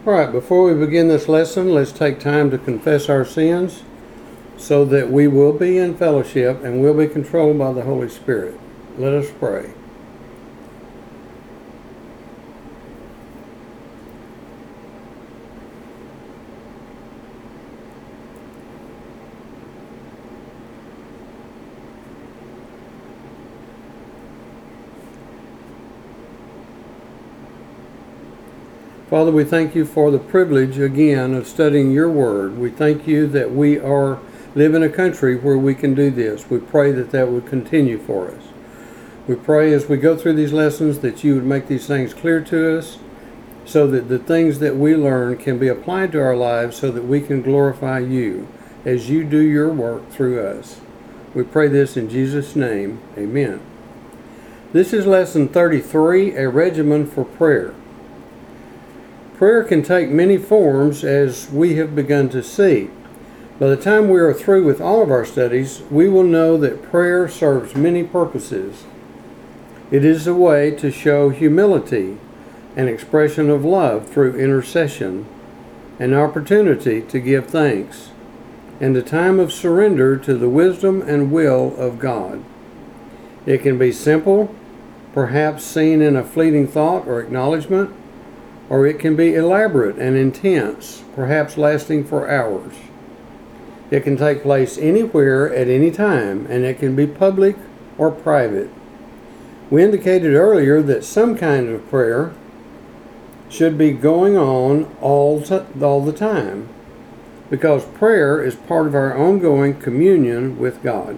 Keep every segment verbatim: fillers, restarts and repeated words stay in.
All right, before we begin this lesson, let's take time to confess our sins so that we will be in fellowship and will be controlled by the Holy Spirit. Let us pray. Father, we thank you for the privilege again of studying your word. We thank you that we are live in a country where we can do this. We pray that that would continue for us. We pray as we go through these lessons that you would make these things clear to us so that the things that we learn can be applied to our lives so that we can glorify you as you do your work through us. We pray this in Jesus' name. Amen. This is lesson thirty-three, a regimen for prayer. Prayer can take many forms, as we have begun to see. By the time we are through with all of our studies, we will know that prayer serves many purposes. It is a way to show humility, an expression of love through intercession, an opportunity to give thanks, and a time of surrender to the wisdom and will of God. It can be simple, perhaps seen in a fleeting thought or acknowledgement, or it can be elaborate and intense, perhaps lasting for hours. It can take place anywhere at any time, and it can be public or private. We indicated earlier that some kind of prayer should be going on all, t- all the time, because prayer is part of our ongoing communion with God.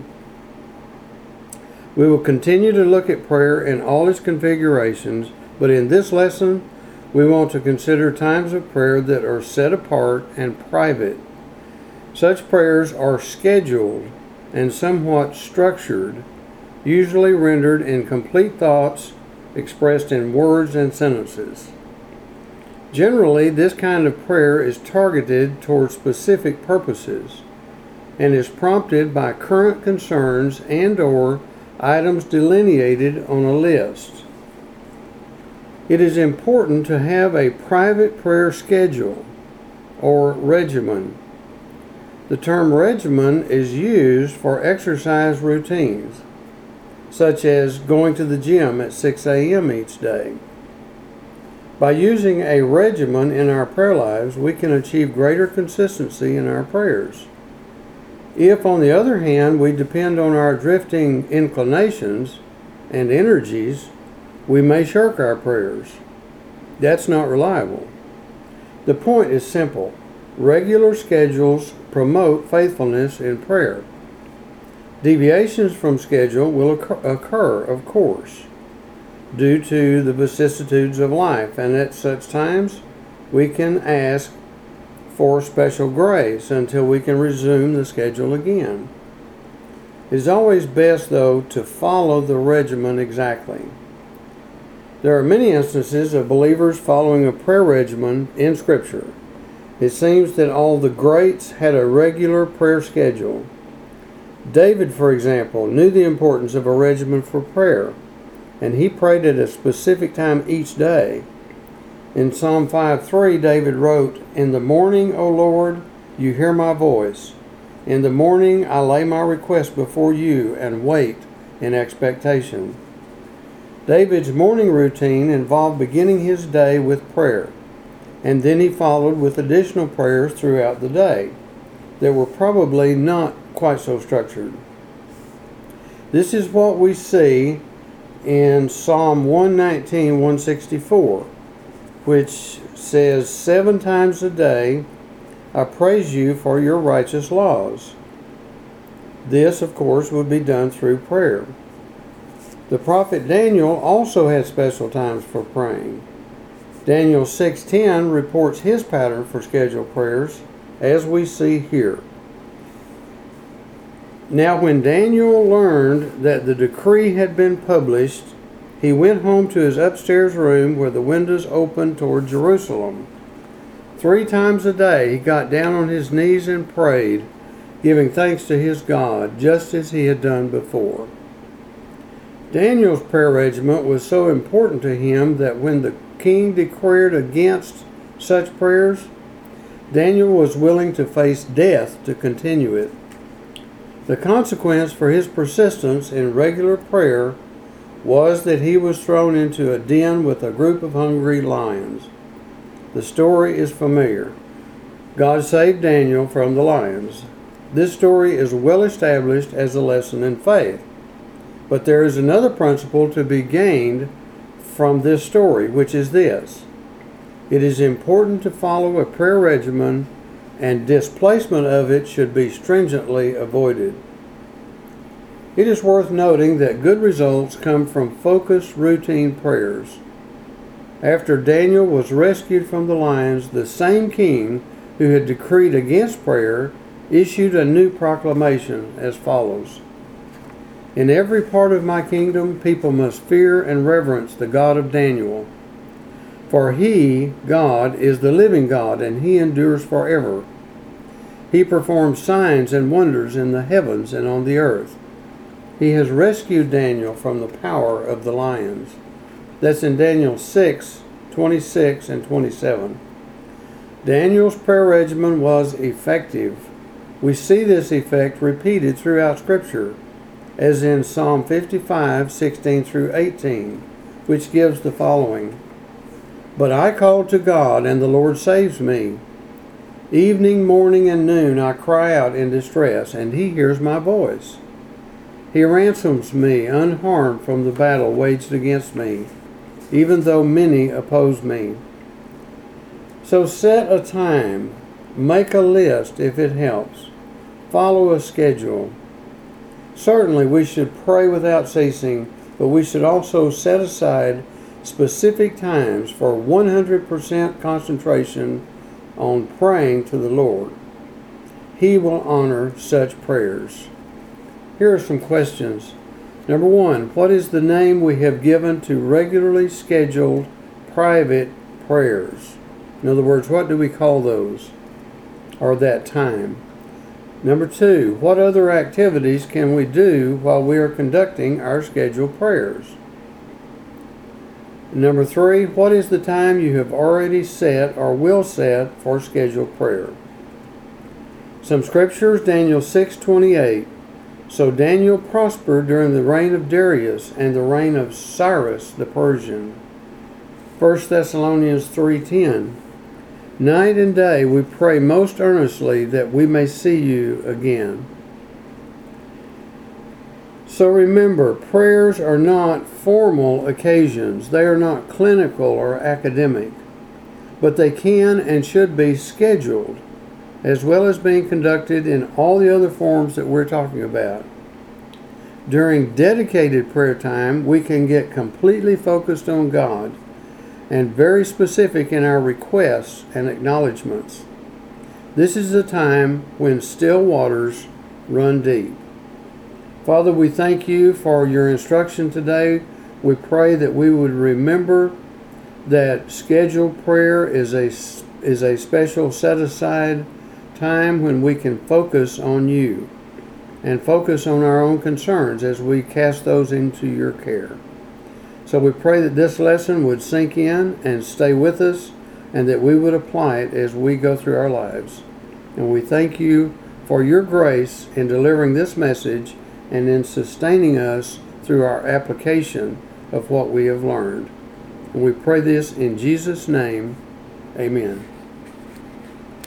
We will continue to look at prayer in all its configurations, but in this lesson, we want to consider times of prayer that are set apart and private. Such prayers are scheduled and somewhat structured, usually rendered in complete thoughts expressed in words and sentences. Generally, this kind of prayer is targeted toward specific purposes and is prompted by current concerns and/or items delineated on a list. It is important to have a private prayer schedule or regimen. The term regimen is used for exercise routines, such as going to the gym at six a.m. each day. By using a regimen in our prayer lives, we can achieve greater consistency in our prayers. If, on the other hand, we depend on our drifting inclinations and energies, we may shirk our prayers. That's not reliable. The point is simple. Regular schedules promote faithfulness in prayer. Deviations from schedule will occur, of course, due to the vicissitudes of life, and at such times we can ask for special grace until we can resume the schedule again. It is always best, though, to follow the regimen exactly. There are many instances of believers following a prayer regimen in Scripture. It seems that all the greats had a regular prayer schedule. David, for example, knew the importance of a regimen for prayer, and he prayed at a specific time each day. In Psalm five three, David wrote, "In the morning, O Lord, you hear my voice. In the morning I lay my request before you and wait in expectation." David's morning routine involved beginning his day with prayer, and then he followed with additional prayers throughout the day that were probably not quite so structured. This is what we see in Psalm one nineteen, one sixty-four, which says, "Seven times a day I praise you for your righteous laws." This, of course, would be done through prayer. The prophet Daniel also had special times for praying. Daniel six ten reports his pattern for scheduled prayers, as we see here. Now when Daniel learned that the decree had been published, he went home to his upstairs room where the windows opened toward Jerusalem. Three times a day he got down on his knees and prayed, giving thanks to his God, just as he had done before. Daniel's prayer regimen was so important to him that when the king declared against such prayers? Daniel was willing to face death to continue it. The consequence for his persistence in regular prayer was that he was thrown into a den with a group of hungry lions. The story is familiar. God saved Daniel from the lions. This story is well established as a lesson in faith. But there is another principle to be gained from this story, which is this. It is important to follow a prayer regimen, and displacement of it should be stringently avoided. It is worth noting that good results come from focused, routine prayers. After Daniel was rescued from the lions, the same king who had decreed against prayer issued a new proclamation as follows. In every part of my kingdom, people must fear and reverence the God of Daniel. For he, God, is the living God, and he endures forever. He performs signs and wonders in the heavens and on the earth. He has rescued Daniel from the power of the lions. That's in Daniel six, twenty-six and twenty-seven. Daniel's prayer regimen was effective. We see this effect repeated throughout Scripture, as in Psalm fifty-five, sixteen through eighteen, which gives the following. But I call to God, and the Lord saves me. Evening, morning, and noon I cry out in distress, and he hears my voice. He ransoms me unharmed from the battle waged against me, even though many oppose me. So set a time, make a list if it helps, follow a schedule. Certainly we should pray without ceasing, but we should also set aside specific times for one hundred percent concentration on praying to the Lord. He will honor such prayers. Here are some questions. Number one, what is the name we have given to regularly scheduled private prayers? In other words, what do we call those, or that time? Number two, what other activities can we do while we are conducting our scheduled prayers? Number three, what is the time you have already set or will set for scheduled prayer? Some scriptures, Daniel six twenty-eight. So Daniel prospered during the reign of Darius and the reign of Cyrus the Persian. First Thessalonians three ten. Night and day we pray most earnestly that we may see you again. So remember, prayers are not formal occasions. They are not clinical or academic. But they can and should be scheduled, as well as being conducted in all the other forms that we're talking about. During dedicated prayer time, we can get completely focused on God and very specific in our requests and acknowledgments. This is the time when still waters run deep. Father, we thank you for your instruction today. We pray that we would remember that scheduled prayer is a, is a special set-aside time when we can focus on you and focus on our own concerns as we cast those into your care. So we pray that this lesson would sink in and stay with us, and that we would apply it as we go through our lives. And we thank you for your grace in delivering this message and in sustaining us through our application of what we have learned. And we pray this in Jesus' name. Amen.